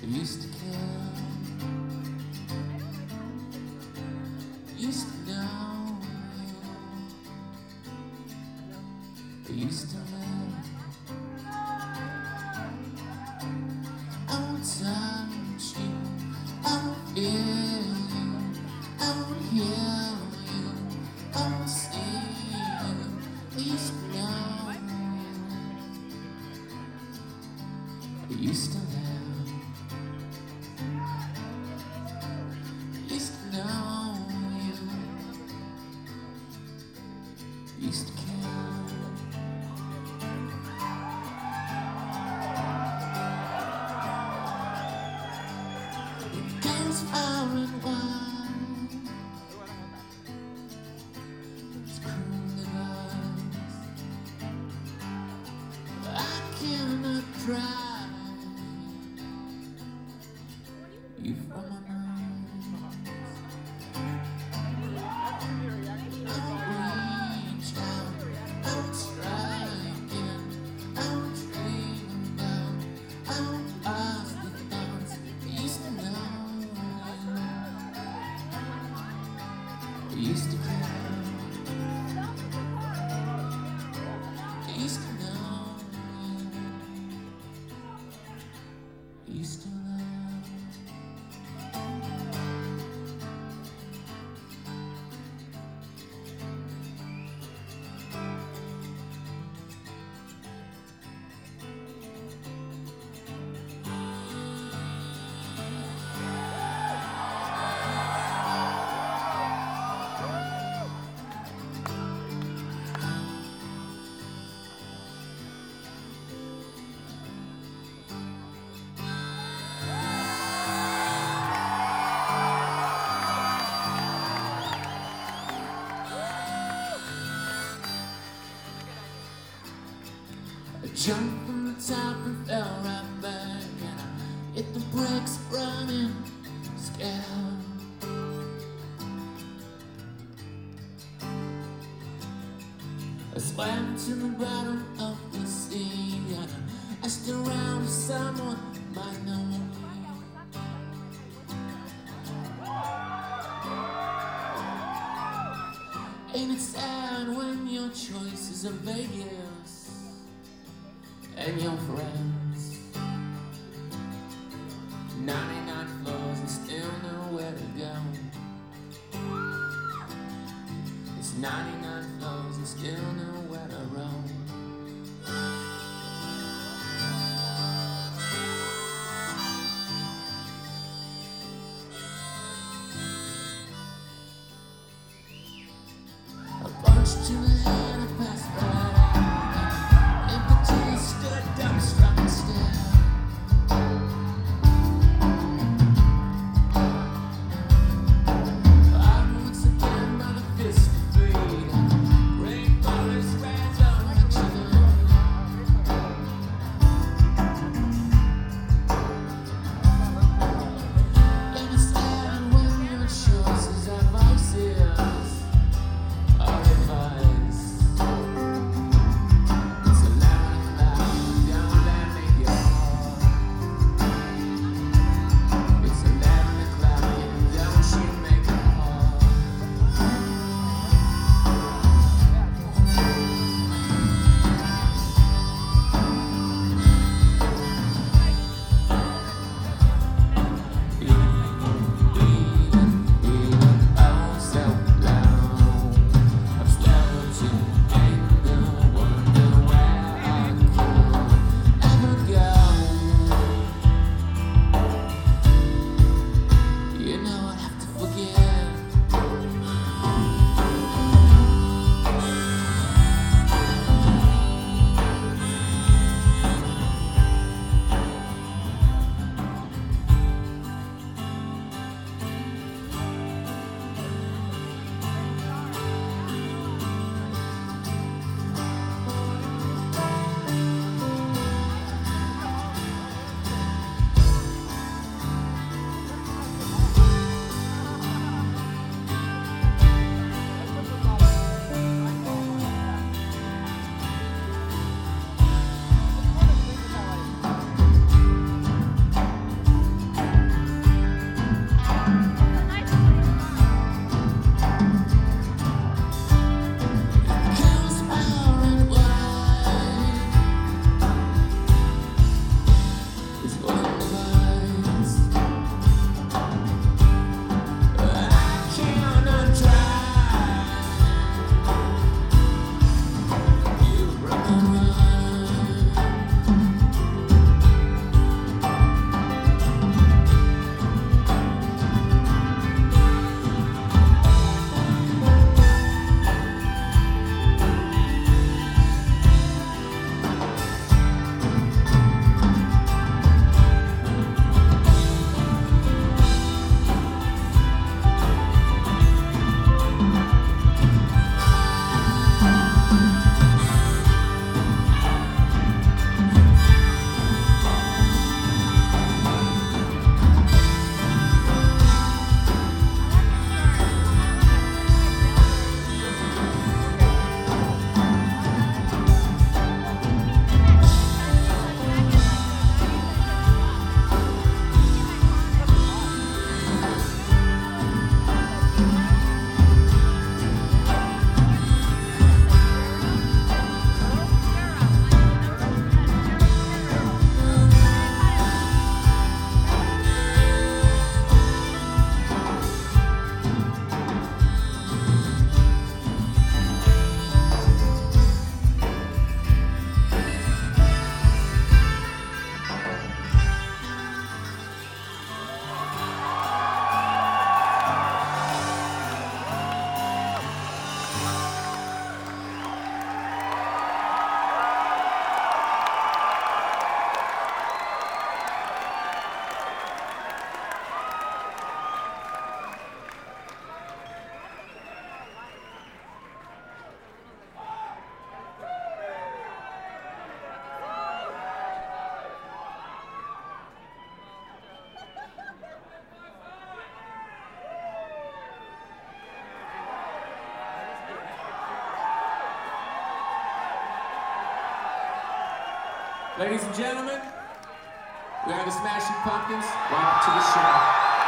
used to care, used to know you, used to live. I won't touch you, I won't feel you, I won't hear you, I won't see you. I used to know you, I used to live. Used to know you, used to care. The games far and wide, it's cruel device. I cannot drive you from my mind. Used to care, used to know you, used to love. I jumped from the top and fell right back, and I hit the brakes running, scared. I swam to the bottom of the sea, and I asked around if someone might know me. Ain't it sad when your choices are Vegas and your friends? 99 floors and still nowhere to go. It's 99 floors and still nowhere to roam. A punch to the head, I passed right out. Impetus stood dumbstruck and stared. I'm once again by the fist of freedom. Rainforest red on the Ladies and gentlemen, we are the Smashing Pumpkins. Welcome to the show.